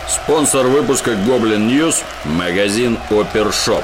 Спонсор выпуска Goblin News – магазин Опершоп.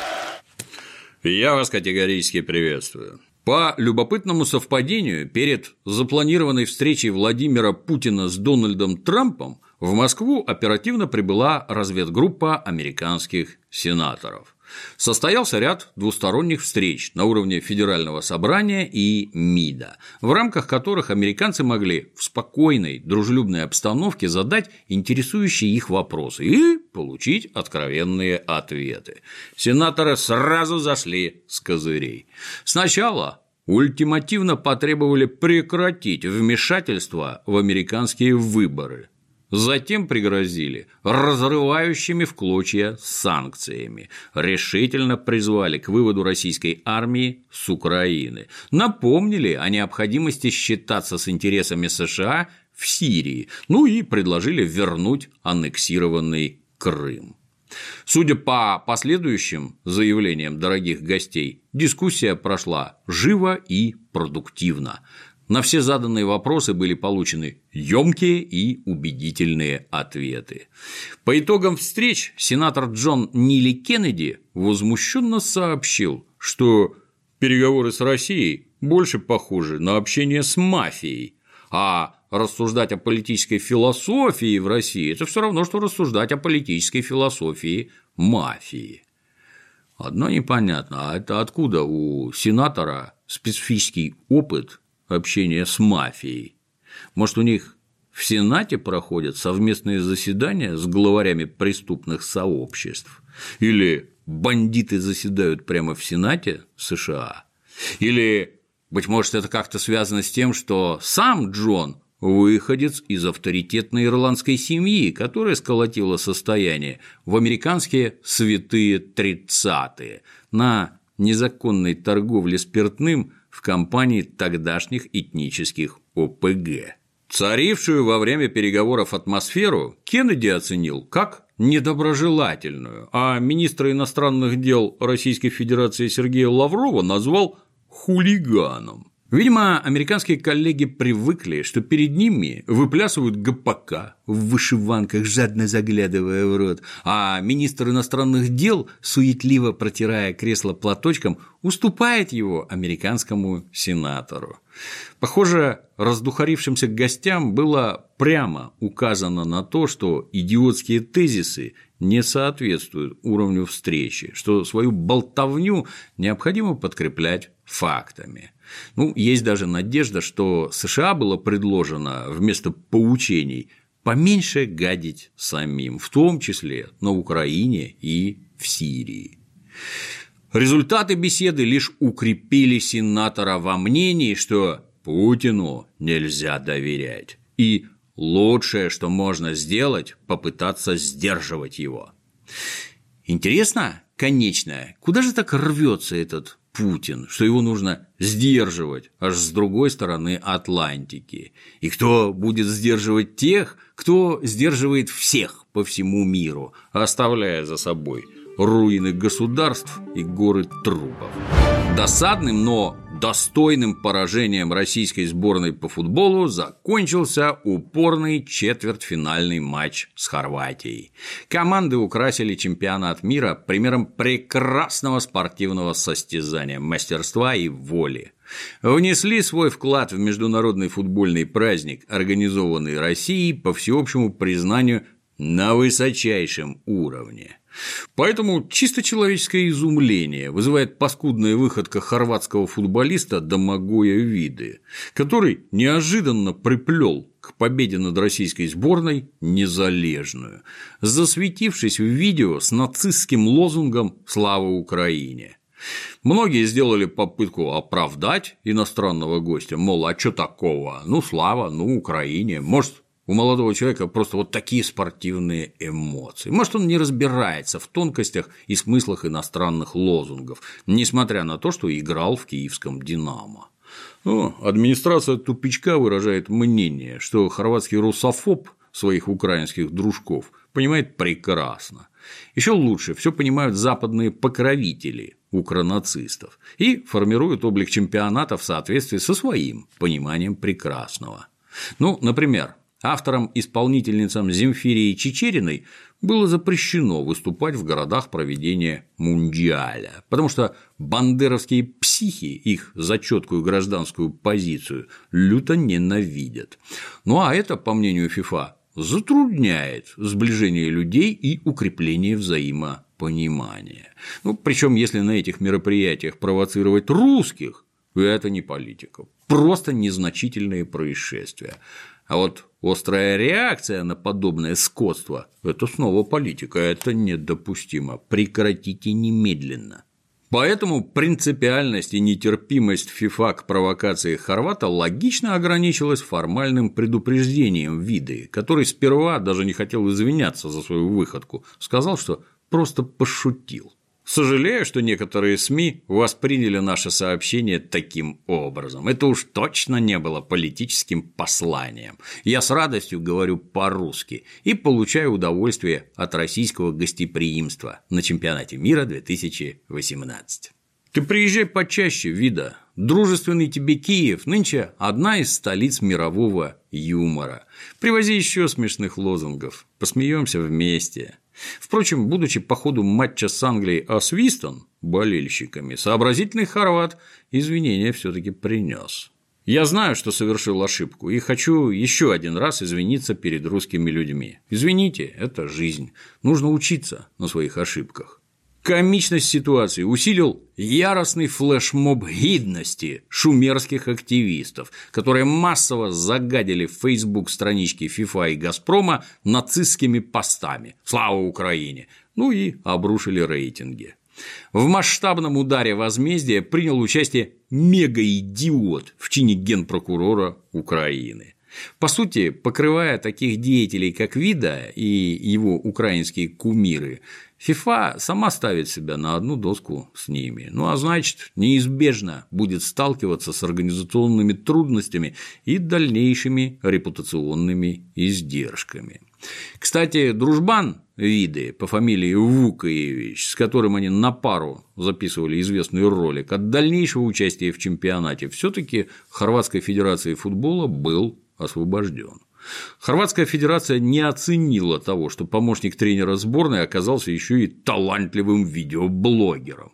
Я вас категорически приветствую. По любопытному совпадению, перед запланированной встречей Владимира Путина с Дональдом Трампом в Москву оперативно прибыла разведгруппа американских сенаторов. Состоялся ряд двусторонних встреч на уровне Федерального собрания и МИДа, в рамках которых американцы могли в спокойной, дружелюбной обстановке задать интересующие их вопросы и получить откровенные ответы. Сенаторы сразу зашли с козырей. Сначала ультимативно потребовали прекратить вмешательство в американские выборы. Затем пригрозили разрывающими в клочья санкциями, решительно призвали к выводу российской армии с Украины, напомнили о необходимости считаться с интересами США в Сирии, и предложили вернуть аннексированный Крым. Судя по последующим заявлениям дорогих гостей, дискуссия прошла живо и продуктивно. На все заданные вопросы были получены ёмкие и убедительные ответы. По итогам встреч сенатор Джон Нили Кеннеди возмущенно сообщил, что переговоры с Россией больше похожи на общение с мафией, а рассуждать о политической философии в России – это все равно, что рассуждать о политической философии мафии. Одно непонятно, а это откуда у сенатора специфический опыт общения с мафией? Может, у них в Сенате проходят совместные заседания с главарями преступных сообществ? Или бандиты заседают прямо в Сенате США? Или, быть может, это как-то связано с тем, что сам Джон – выходец из авторитетной ирландской семьи, которая сколотила состояние в американские святые 30-е на незаконной торговле спиртным в компании тогдашних этнических ОПГ. Царившую во время переговоров атмосферу Кеннеди оценил как недоброжелательную, а министра иностранных дел Российской Федерации Сергея Лаврова назвал хулиганом. Видимо, американские коллеги привыкли, что перед ними выплясывают ГПК в вышиванках, жадно заглядывая в рот, а министр иностранных дел, суетливо протирая кресло платочком, уступает его американскому сенатору. Похоже, раздухарившимся гостям было прямо указано на то, что идиотские тезисы не соответствуют уровню встречи, что свою болтовню необходимо подкреплять фактами. Есть даже надежда, что США было предложено вместо поучений поменьше гадить самим, в том числе на Украине и в Сирии. Результаты беседы лишь укрепили сенатора во мнении, что Путину нельзя доверять, и лучшее, что можно сделать, попытаться сдерживать его. Интересно, конечно, куда же так рвется этот Путин, что его нужно сдерживать аж с другой стороны Атлантики? И кто будет сдерживать тех, кто сдерживает всех по всему миру, оставляя за собой руины государств и горы трупов? Досадным, но достойным поражением российской сборной по футболу закончился упорный четвертьфинальный матч с Хорватией. Команды украсили чемпионат мира примером прекрасного спортивного состязания, мастерства и воли. Внесли свой вклад в международный футбольный праздник, организованный Россией по всеобщему признанию на высочайшем уровне. Поэтому чисто человеческое изумление вызывает паскудная выходка хорватского футболиста Домагоя Виды, который неожиданно приплел к победе над российской сборной Незалежную, засветившись в видео с нацистским лозунгом «Слава Украине». Многие сделали попытку оправдать иностранного гостя, мол, а что такого? Слава, Украине, может, у молодого человека просто вот такие спортивные эмоции. Может, он не разбирается в тонкостях и смыслах иностранных лозунгов, несмотря на то, что играл в киевском «Динамо». Администрация тупичка выражает мнение, что хорватский русофоб своих украинских дружков понимает прекрасно. Еще лучше все понимают западные покровители укронацистов и формируют облик чемпионата в соответствии со своим пониманием прекрасного. Например, авторам-исполнительницам Земфире и Чичериной было запрещено выступать в городах проведения Мундиаля, потому что бандеровские психи их за четкую гражданскую позицию люто ненавидят. Ну а это, по мнению ФИФА, затрудняет сближение людей и укрепление взаимопонимания. Причем, если на этих мероприятиях провоцировать русских, это не политика, просто незначительные происшествия. А вот острая реакция на подобное скотство – это снова политика, это недопустимо. Прекратите немедленно. Поэтому принципиальность и нетерпимость ФИФА к провокации хорвата логично ограничилась формальным предупреждением Виды, который сперва даже не хотел извиняться за свою выходку, сказал, что просто пошутил. Сожалею, что некоторые СМИ восприняли наше сообщение таким образом. Это уж точно не было политическим посланием. Я с радостью говорю по-русски и получаю удовольствие от российского гостеприимства на чемпионате мира 2018. Ты приезжай почаще, Вида. Дружественный тебе Киев нынче одна из столиц мирового юмора. Привози еще смешных лозунгов. Посмеемся вместе. Впрочем, будучи по ходу матча с Англией освистан болельщиками, сообразительный хорват извинения все-таки принес. Я знаю, что совершил ошибку, и хочу еще один раз извиниться перед русскими людьми. Извините, это жизнь. Нужно учиться на своих ошибках. Комичность ситуации усилил яростный флешмоб гидности шумерских активистов, которые массово загадили в Facebook странички ФИФА и Газпрома нацистскими постами «Слава Украине!» и обрушили рейтинги. В масштабном ударе возмездия принял участие мегаидиот в чине генпрокурора Украины. По сути, покрывая таких деятелей, как Вида и его украинские кумиры, ФИФА сама ставит себя на одну доску с ними, а значит, неизбежно будет сталкиваться с организационными трудностями и дальнейшими репутационными издержками. Кстати, дружбан Виды по фамилии Вукаевич, с которым они на пару записывали известный ролик, от дальнейшего участия в чемпионате все-таки Хорватской федерации футбола был освобожден. Хорватская федерация не оценила того, что помощник тренера сборной оказался еще и талантливым видеоблогером,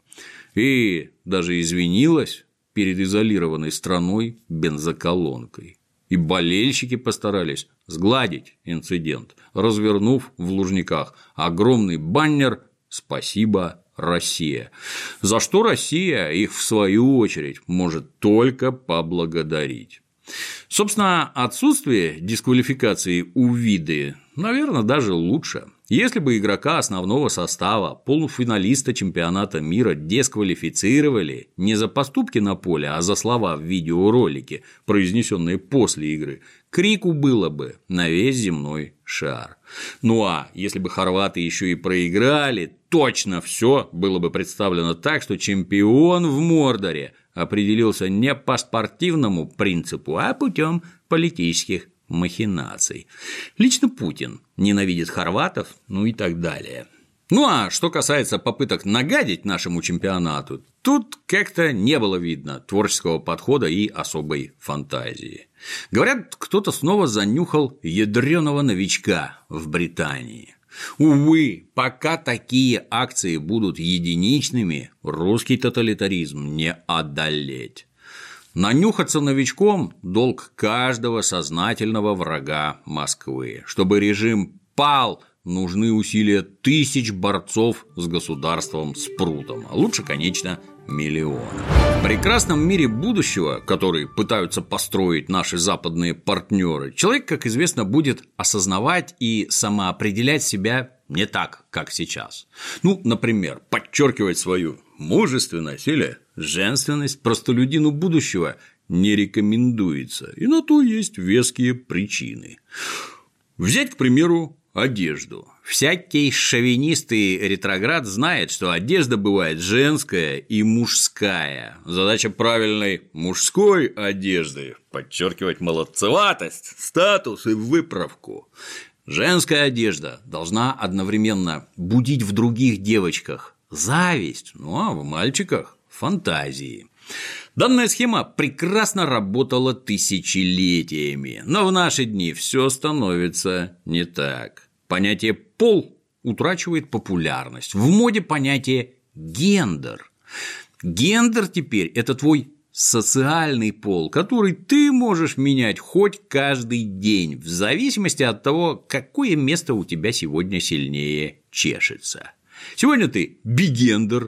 и даже извинилась перед изолированной страной бензоколонкой. И болельщики постарались сгладить инцидент, развернув в Лужниках огромный баннер «Спасибо, Россия», за что Россия их, в свою очередь, может только поблагодарить. Собственно, отсутствие дисквалификации у Виды, наверное, даже лучше. Если бы игрока основного состава, полуфиналиста чемпионата мира дисквалифицировали не за поступки на поле, а за слова в видеоролике, произнесенные после игры, крику было бы на весь земной шар. А если бы хорваты еще и проиграли, точно все было бы представлено так, что чемпион в Мордоре определился не по спортивному принципу, а путем политических махинаций. Лично Путин ненавидит хорватов, и так далее. А что касается попыток нагадить нашему чемпионату, тут как-то не было видно творческого подхода и особой фантазии. Говорят, кто-то снова занюхал ядрёного новичка в Британии. Увы, пока такие акции будут единичными, русский тоталитаризм не одолеть. Нанюхаться новичком – долг каждого сознательного врага Москвы. Чтобы режим пал, нужны усилия тысяч борцов с государством Спрутом, а лучше, конечно, миллиона. В прекрасном мире будущего, который пытаются построить наши западные партнеры, человек, как известно, будет осознавать и самоопределять себя не так, как сейчас. Например, подчеркивать свою мужественность или женственность простолюдину будущего не рекомендуется, и на то есть веские причины. Взять, к примеру, одежду. Всякий шовинист и ретроград знает, что одежда бывает женская и мужская. Задача правильной мужской одежды – подчеркивать молодцеватость, статус и выправку. Женская одежда должна одновременно будить в других девочках зависть, а в мальчиках – фантазии. Данная схема прекрасно работала тысячелетиями, но в наши дни все становится не так. Понятие «пол» утрачивает популярность. В моде понятие «гендер». Гендер теперь – это твой социальный пол, который ты можешь менять хоть каждый день, в зависимости от того, какое место у тебя сегодня сильнее чешется. Сегодня ты бигендер,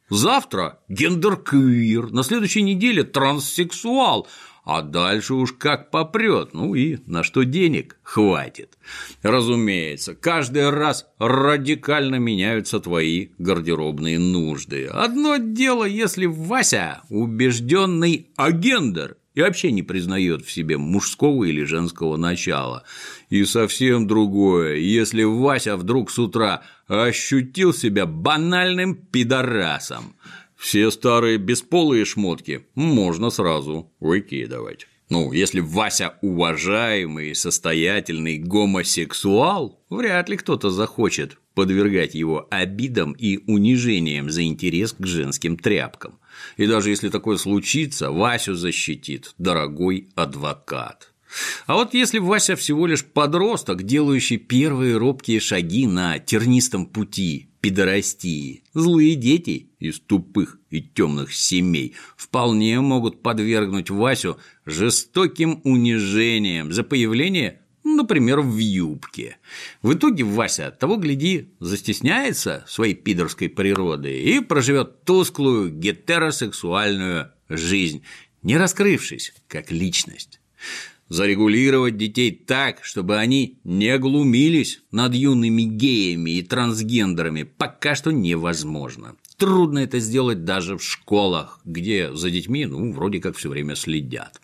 завтра гендерквир, на следующей неделе транссексуал, а дальше уж как попрет, ну и на что денег хватит. Разумеется, каждый раз радикально меняются твои гардеробные нужды. Одно дело, если Вася убежденный агендер и вообще не признает в себе мужского или женского начала. И совсем другое, если Вася вдруг с утра ощутил себя банальным пидорасом. Все старые бесполые шмотки можно сразу выкидывать. Ну, если Вася уважаемый и состоятельный гомосексуал, вряд ли кто-то захочет подвергать его обидам и унижениям за интерес к женским тряпкам. И даже если такое случится, Васю защитит дорогой адвокат. А вот если Вася всего лишь подросток, делающий первые робкие шаги на тернистом пути пидорастии, злые дети из тупых и темных семей вполне могут подвергнуть Васю жестоким унижениям за появление, например, в юбке. В итоге Вася, того гляди, застесняется своей пидорской природы и проживет тусклую гетеросексуальную жизнь, не раскрывшись как личность. Зарегулировать детей так, чтобы они не глумились над юными геями и трансгендерами, пока что невозможно. Трудно это сделать даже в школах, где за детьми, вроде как все время следят.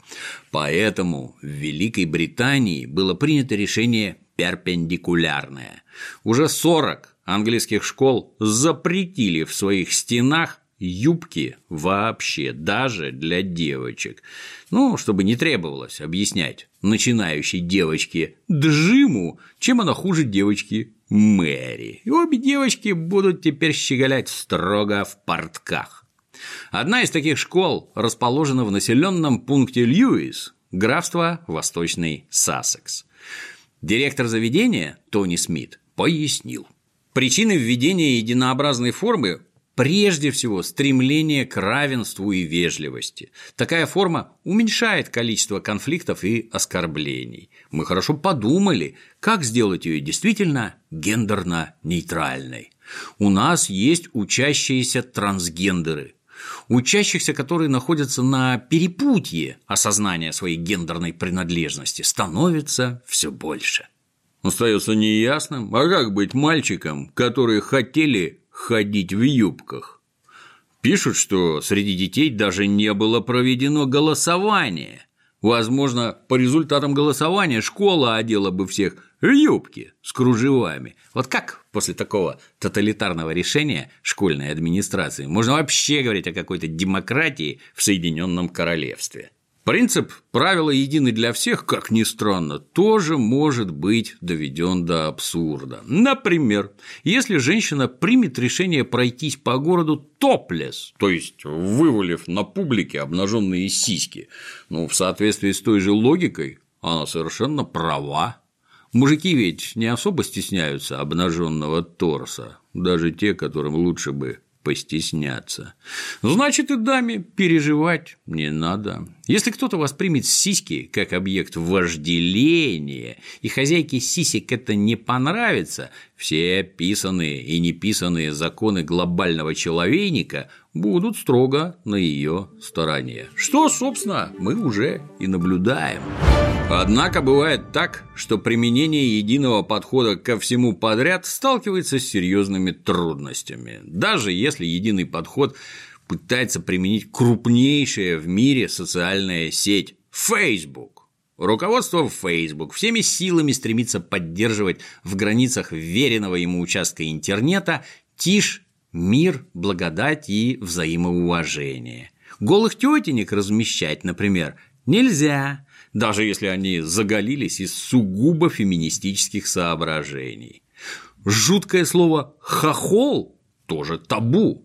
Поэтому в Великой Британии было принято решение перпендикулярное. Уже 40 английских школ запретили в своих стенах юбки вообще, даже для девочек. Чтобы не требовалось объяснять начинающей девочке Джиму, чем она хуже девочки Мэри. И обе девочки будут теперь щеголять строго в портках. Одна из таких школ расположена в населенном пункте Льюис, графство Восточный Сассекс. Директор заведения Тони Смит пояснил. Причиной введения единообразной формы прежде всего стремление к равенству и вежливости. Такая форма уменьшает количество конфликтов и оскорблений. Мы хорошо подумали, как сделать ее действительно гендерно-нейтральной. У нас есть учащиеся трансгендеры, учащихся, которые находятся на перепутье осознания своей гендерной принадлежности, становится все больше. Остается неясным, а как быть мальчикам, которые хотели ходить в юбках? Пишут, что среди детей даже не было проведено голосование. Возможно, по результатам голосования школа одела бы всех в юбки с кружевами. Вот как после такого тоталитарного решения школьной администрации можно вообще говорить о какой-то демократии в Соединенном Королевстве? Принцип «правила едины для всех», как ни странно, тоже может быть доведен до абсурда. Например, если женщина примет решение пройтись по городу топлес, то есть вывалив на публике обнаженные сиськи, в соответствии с той же логикой она совершенно права. Мужики ведь не особо стесняются обнаженного торса, даже те, которым лучше бы постесняться. Значит, и даме переживать не надо. Если кто-то воспримет сиськи как объект вожделения, и хозяйке сисек это не понравится, все писанные и неписанные законы глобального человейника будут строго на ее стороне. Что, собственно, мы уже и наблюдаем. Однако бывает так, что применение единого подхода ко всему подряд сталкивается с серьезными трудностями, даже если единый подход пытается применить крупнейшая в мире социальная сеть Facebook. Руководство Facebook всеми силами стремится поддерживать в границах веренного ему участка интернета тишь, мир, благодать и взаимоуважение. Голых тетенек размещать, например, нельзя, даже если они заголились из сугубо феминистических соображений. Жуткое слово «хохол» тоже табу.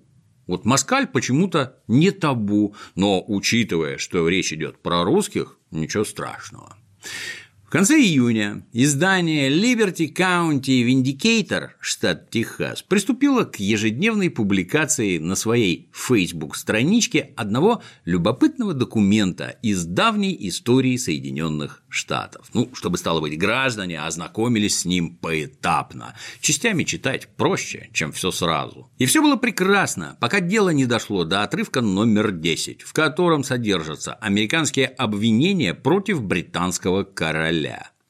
Вот москаль почему-то не табу, но, учитывая, что речь идет про русских, ничего страшного. В конце июня издание Liberty County Vindicator, штат Техас, приступило к ежедневной публикации на своей Facebook-страничке одного любопытного документа из давней истории Соединенных Штатов. Чтобы, стало быть, граждане ознакомились с ним поэтапно. Частями читать проще, чем все сразу. И все было прекрасно, пока дело не дошло до отрывка номер 10, в котором содержатся американские обвинения против британского короля.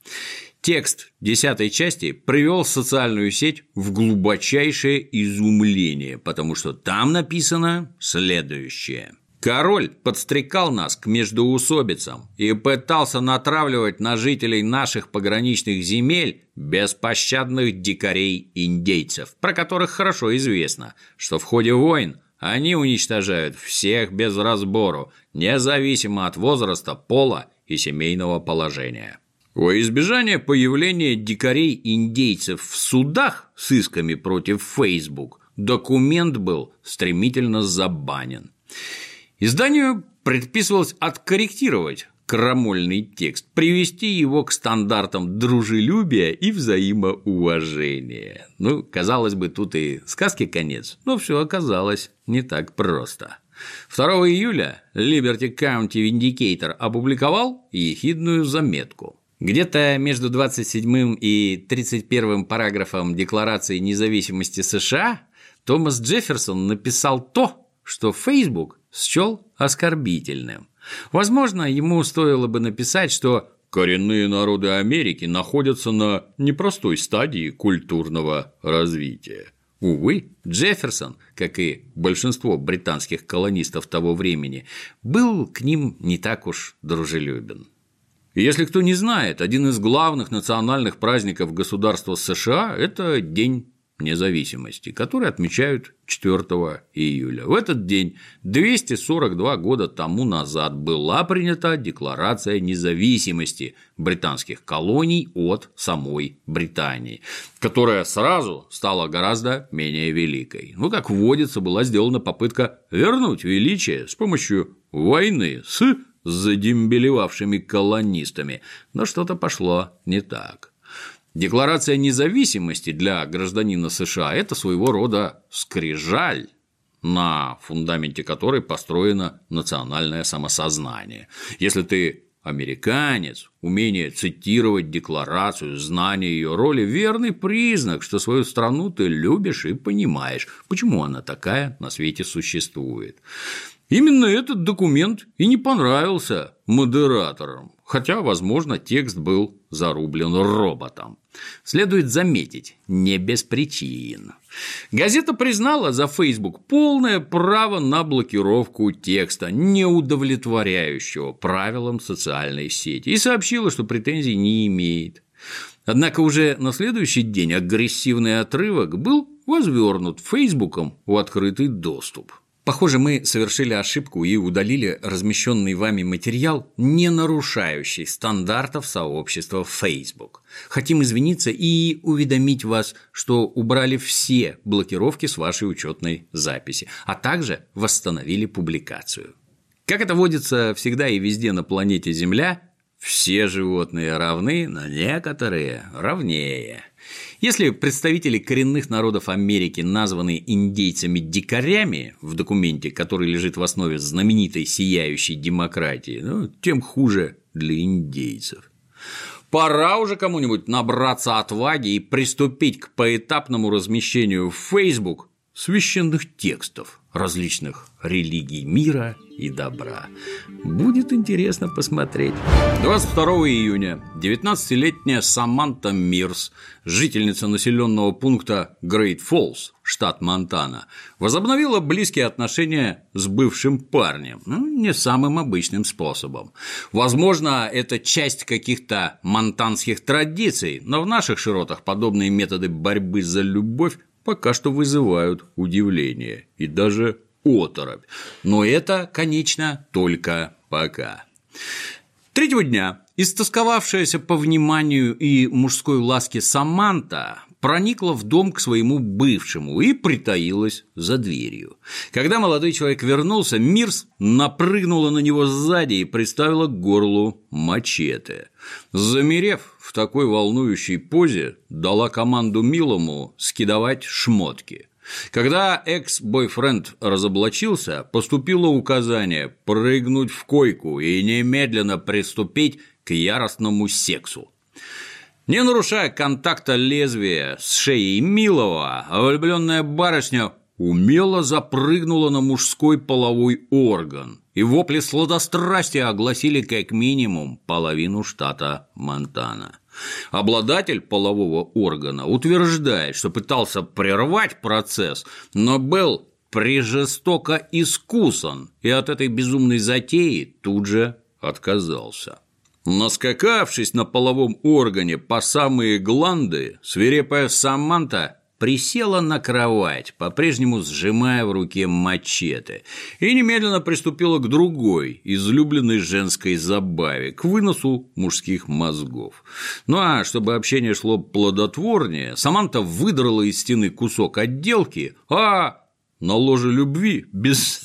Текст 10 части привел социальную сеть в глубочайшее изумление, потому что там написано следующее. Король подстрекал нас к междоусобицам и пытался натравливать на жителей наших пограничных земель беспощадных дикарей-индейцев, про которых хорошо известно, что в ходе войн они уничтожают всех без разбору, независимо от возраста, пола и семейного положения. Во избежание появления дикарей-индейцев в судах с исками против Facebook документ был стремительно забанен. Изданию предписывалось откорректировать крамольный текст, привести его к стандартам дружелюбия и взаимоуважения. Казалось бы, тут и сказки конец, но все оказалось не так просто. 2 июля Liberty County Vindicator опубликовал ехидную заметку. Где-то между 27 и 31 параграфом Декларации независимости США Томас Джефферсон написал то, что Facebook счел оскорбительным. Возможно, ему стоило бы написать, что коренные народы Америки находятся на непростой стадии культурного развития. Увы, Джефферсон, как и большинство британских колонистов того времени, был к ним не так уж дружелюбен. Если кто не знает, один из главных национальных праздников государства США – это День независимости, который отмечают 4 июля. В этот день 242 года тому назад была принята Декларация независимости британских колоний от самой Британии, которая сразу стала гораздо менее великой. Как водится, была сделана попытка вернуть величие с помощью войны с задембелевавшими колонистами, но что-то пошло не так. Декларация независимости для гражданина США – это своего рода скрижаль, на фундаменте которой построено национальное самосознание. Если ты американец, умение цитировать декларацию, знание ее роли – верный признак, что свою страну ты любишь и понимаешь, почему она такая на свете существует. Именно этот документ и не понравился модераторам, хотя, возможно, текст был зарублен роботом. Следует заметить, не без причин. Газета признала за Facebook полное право на блокировку текста, не удовлетворяющего правилам социальной сети, и сообщила, что претензий не имеет. Однако уже на следующий день агрессивный отрывок был возвернут Фейсбуком в открытый доступ. Похоже, мы совершили ошибку и удалили размещенный вами материал, не нарушающий стандартов сообщества Facebook. Хотим извиниться и уведомить вас, что убрали все блокировки с вашей учетной записи, а также восстановили публикацию. Как это водится всегда и везде на планете Земля, все животные равны, но некоторые равнее. Если представители коренных народов Америки названы индейцами-дикарями в документе, который лежит в основе знаменитой сияющей демократии, тем хуже для индейцев. Пора уже кому-нибудь набраться отваги и приступить к поэтапному размещению в Facebook священных текстов различных религий мира и добра. Будет интересно посмотреть. 22 июня 19-летняя Саманта Мирс, жительница населенного пункта Грейт Фоллс, штат Монтана, возобновила близкие отношения с бывшим парнем, не самым обычным способом. Возможно, это часть каких-то монтанских традиций, но в наших широтах подобные методы борьбы за любовь пока что вызывают удивление и даже оторопь. Но это, конечно, только пока. Третьего дня истосковавшаяся по вниманию и мужской ласке Саманта проникла в дом к своему бывшему и притаилась за дверью. Когда молодой человек вернулся, Мирс напрыгнула на него сзади и приставила к горлу мачете. Замерев в такой волнующей позе, дала команду милому скидывать шмотки. Когда экс-бойфренд разоблачился, поступило указание прыгнуть в койку и немедленно приступить к яростному сексу. Не нарушая контакта лезвия с шеей милого, влюбленная барышня умело запрыгнула на мужской половой орган, и вопли сладострастия огласили как минимум половину штата Монтана. Обладатель полового органа утверждает, что пытался прервать процесс, но был прежестоко искусан и от этой безумной затеи тут же отказался. Наскакавшись на половом органе по самые гланды, свирепая Саманта присела на кровать, по-прежнему сжимая в руке мачете, и немедленно приступила к другой, излюбленной женской забаве, к выносу мужских мозгов. Ну а чтобы общение шло плодотворнее, Саманта выдрала из стены кусок отделки, а на ложе любви без...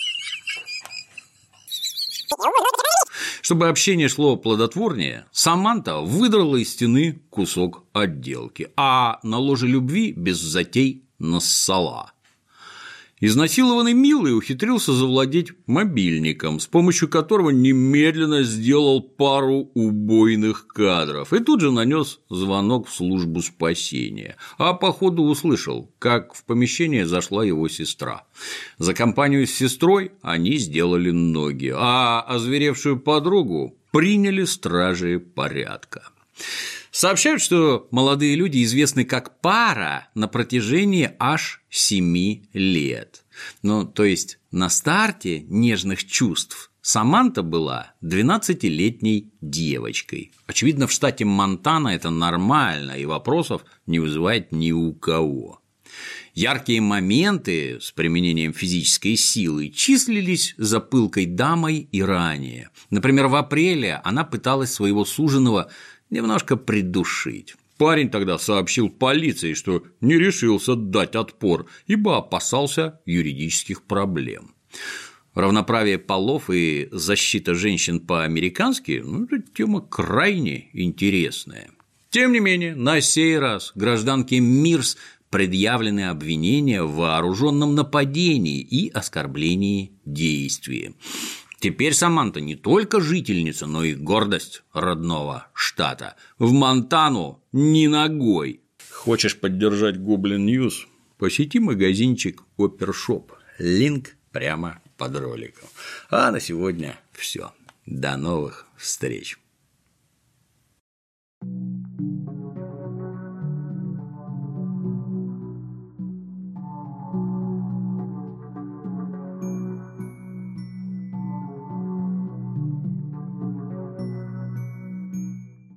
Чтобы общение шло плодотворнее, Саманта выдрала из стены кусок отделки, а на ложе любви без затей нассала. Изнасилованный милый ухитрился завладеть мобильником, с помощью которого немедленно сделал пару убойных кадров и тут же нанес звонок в службу спасения, а по ходу услышал, как в помещение зашла его сестра. За компанию с сестрой они сделали ноги, а озверевшую подругу приняли стражи порядка. Сообщают, что молодые люди известны как пара на протяжении аж 7 лет. Ну, то есть на старте нежных чувств Саманта была 12-летней девочкой. Очевидно, в штате Монтана это нормально и вопросов не вызывает ни у кого. Яркие моменты с применением физической силы числились за пылкой дамой и ранее. Например, в апреле она пыталась своего суженого немножко придушить. Парень тогда сообщил полиции, что не решился дать отпор, ибо опасался юридических проблем. Равноправие полов и защита женщин по-американски – это тема крайне интересная. Тем не менее, на сей раз гражданке Мирс предъявлены обвинения в вооруженном нападении и оскорблении действия. Теперь Саманта не только жительница, но и гордость родного штата. В Монтану ни ногой. Хочешь поддержать Goblin News? Посети магазинчик Опершоп. Линк прямо под роликом. А на сегодня все. До новых встреч.